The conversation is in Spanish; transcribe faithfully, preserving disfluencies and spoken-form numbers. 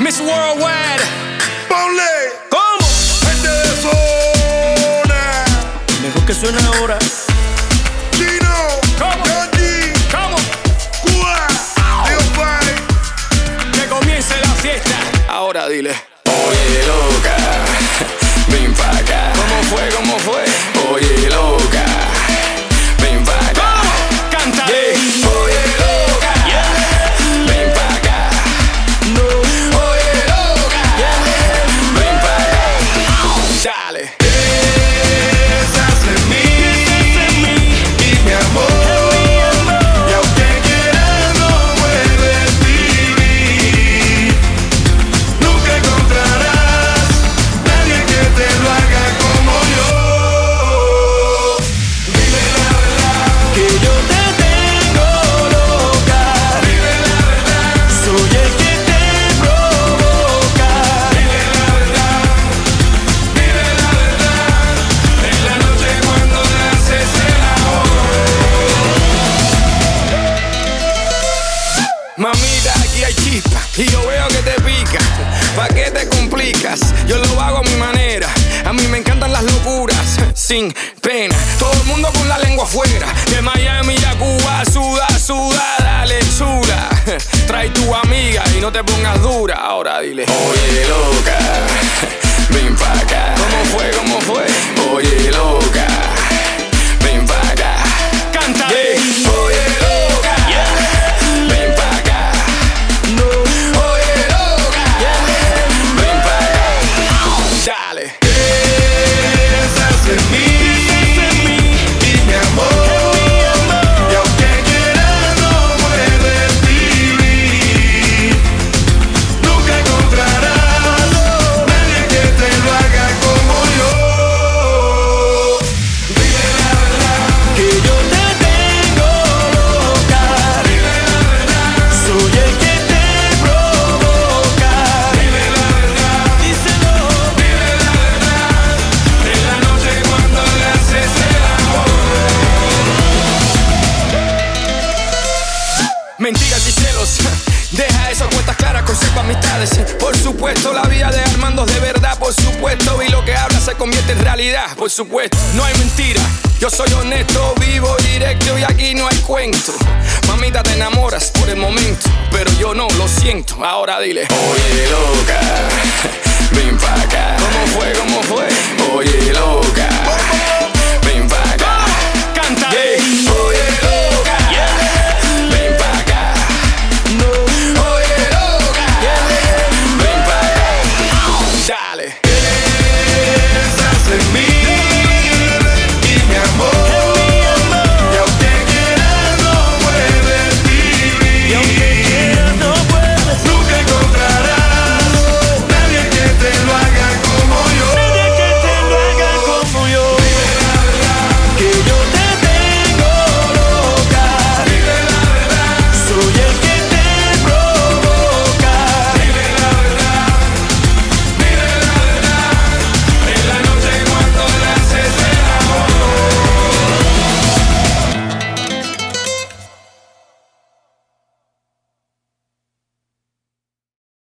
Miss Worldwide. Ponle. ¿Cómo? Gente de zona. Mejor que suena ahora. Chino. ¿Cómo? Yogi. ¿Cómo? Cuba. Leo Pai. Que comience la fiesta. Ahora dile. Oye, loca, ven pa' acá. ¿Cómo fue? ¿Cómo fue? Oye, loca, ven pa' acá. ¿Cómo? Canta. Yeah. Oye, loca, Yeah. ven pa' acá. No. Oye, loca, Yeah. ven pa' acá. Dale. Piensas en mí y mi amor. Y aunque quieras no puedes vivir. Nunca encontrarás nadie que te lo haga como yo. Dile la verdad, Que yo te tengo loca. dile la verdad, Soy el que te provoca. dile la verdad, dile la verdad. En la noche cuando haces el amor. Mamita, aquí hay chispa y yo veo que te pica. ¿Pa' qué te complicas? Yo lo hago a mi manera. A mí me encantan las locuras, sin pena. Todo el mundo con la lengua afuera. De Miami a Cuba, suda, suda, dale chula. Trae tu amiga y no te pongas dura. Ahora dile. Oye, loca, ven pa' acá. ¿Cómo fue? ¿Cómo fue? Oye, loca, ven pa' acá. Canta. Yeah. Oye, loca, ven pa' acá. No. Oye, loca, ven pa' acá. Dale. Piensas en mí y mi amor. Y aunque quieras no puedes vivir. Nunca encontrarás nadie que te lo haga como yo. Dile la verdad, Que yo te tengo loca. dile la verdad, Soy el que te provoca. dile la verdad, Díselo. dile la verdad. En la noche cuando le haces el amor. Mentiras y celos. Deja eso, cuentas claras, conserva amistades. Por supuesto, la vida de Armando es de verdad. Por supuesto, y lo que habla se convierte en realidad. Por supuesto, no hay mentira. Yo soy honesto, vivo, directo y aquí no hay cuento. Mamita, te enamoras por el momento, pero yo no, lo siento. Ahora dile. Oye, loca, ven pa' acá. ¿Cómo fue? ¿Cómo fue? Oye, loca,